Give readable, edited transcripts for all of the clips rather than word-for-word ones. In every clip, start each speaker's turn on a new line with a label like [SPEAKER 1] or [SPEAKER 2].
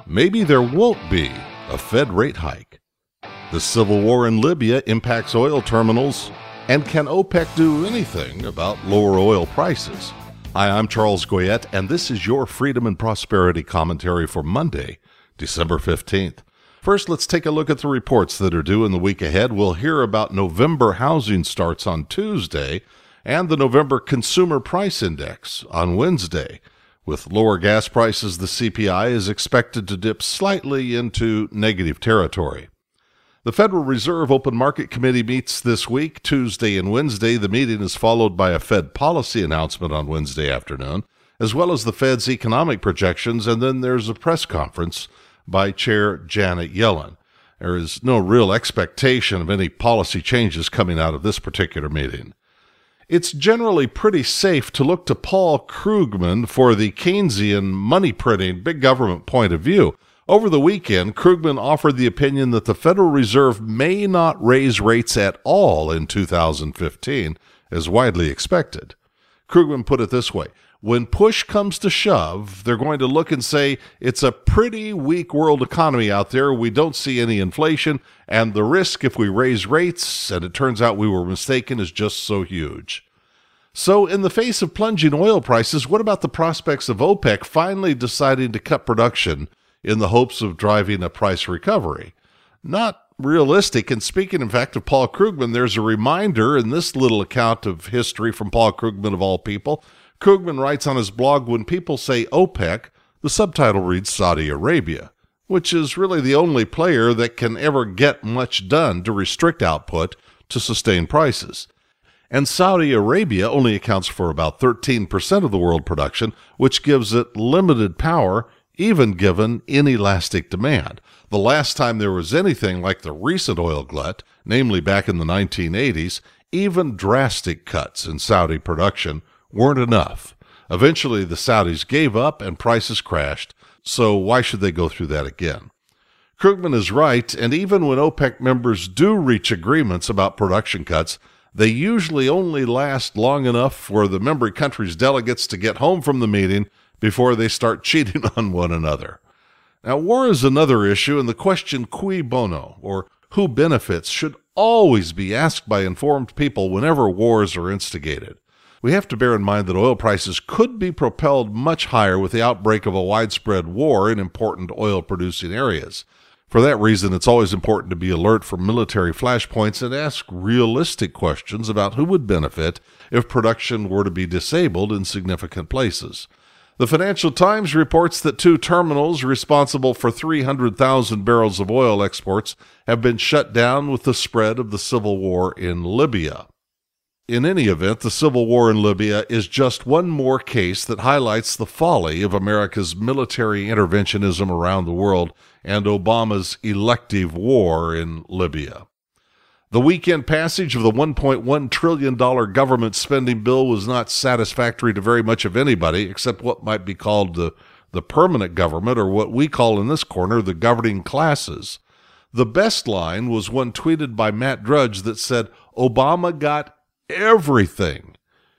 [SPEAKER 1] maybe there won't be a Fed rate hike. The civil war in Libya impacts oil terminals, and can OPEC do anything about lower oil prices? Hi, I'm Charles Goyette, and this is your Freedom and Prosperity commentary for Monday, December 15th. First, let's take a look at the reports that are due in the week ahead. We'll hear about November housing starts on Tuesday and the November Consumer Price Index on Wednesday. With lower gas prices, the CPI is expected to dip slightly into negative territory. The Federal Reserve Open Market Committee meets this week, Tuesday and Wednesday. The meeting is followed by a Fed policy announcement on Wednesday afternoon, as well as the Fed's economic projections, and then there's a press conference by Chair Janet Yellen. There is no real expectation of any policy changes coming out of this particular meeting. It's generally pretty safe to look to Paul Krugman for the Keynesian money-printing, big government point of view. Over the weekend, Krugman offered the opinion that the Federal Reserve may not raise rates at all in 2015, as widely expected. Krugman put it this way: when push comes to shove, they're going to look and say, it's a pretty weak world economy out there, we don't see any inflation, and the risk if we raise rates, and it turns out we were mistaken, is just so huge. So in the face of plunging oil prices, what about the prospects of OPEC finally deciding to cut production in the hopes of driving a price recovery? Not realistic. And speaking, in fact, of Paul Krugman, there's a reminder in this little account of history from Paul Krugman, of all people. Krugman writes on his blog, when people say OPEC, the subtitle reads Saudi Arabia, which is really the only player that can ever get much done to restrict output to sustain prices. And Saudi Arabia only accounts for about 13% of the world production, which gives it limited power, even given inelastic demand. The last time there was anything like the recent oil glut, namely back in the 1980s, even drastic cuts in Saudi production weren't enough. Eventually, the Saudis gave up and prices crashed, so why should they go through that again? Krugman is right, and even when OPEC members do reach agreements about production cuts, they usually only last long enough for the member countries' delegates to get home from the meeting before they start cheating on one another. Now, war is another issue, and the question cui bono, or who benefits, should always be asked by informed people whenever wars are instigated. We have to bear in mind that oil prices could be propelled much higher with the outbreak of a widespread war in important oil-producing areas. For that reason, it's always important to be alert for military flashpoints and ask realistic questions about who would benefit if production were to be disabled in significant places. The Financial Times reports that two terminals responsible for 300,000 barrels of oil exports have been shut down with the spread of the civil war in Libya. In any event, the civil war in Libya is just one more case that highlights the folly of America's military interventionism around the world and Obama's elective war in Libya. The weekend passage of the $1.1 trillion government spending bill was not satisfactory to very much of anybody except what might be called the permanent government, or what we call in this corner the governing classes. The best line was one tweeted by Matt Drudge that said, "Obama got everything.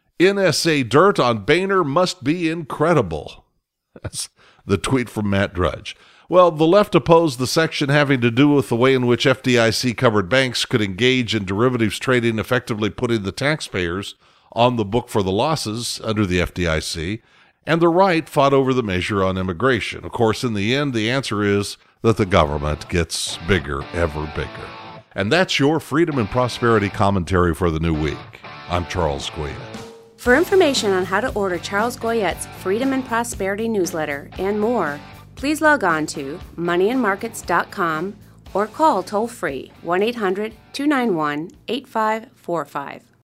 [SPEAKER 1] NSA dirt on Boehner must be incredible." That's the tweet from Matt Drudge. Well, the left opposed the section having to do with the way in which FDIC-covered banks could engage in derivatives trading, effectively putting the taxpayers on the book for the losses under the FDIC, and the right fought over the measure on immigration. Of course, in the end, the answer is that the government gets bigger, ever bigger. And that's your Freedom and Prosperity commentary for the new week. I'm Charles Goyette.
[SPEAKER 2] For information on how to order Charles Goyette's Freedom and Prosperity newsletter and more, please log on to moneyandmarkets.com or call toll-free 1-800-291-8545.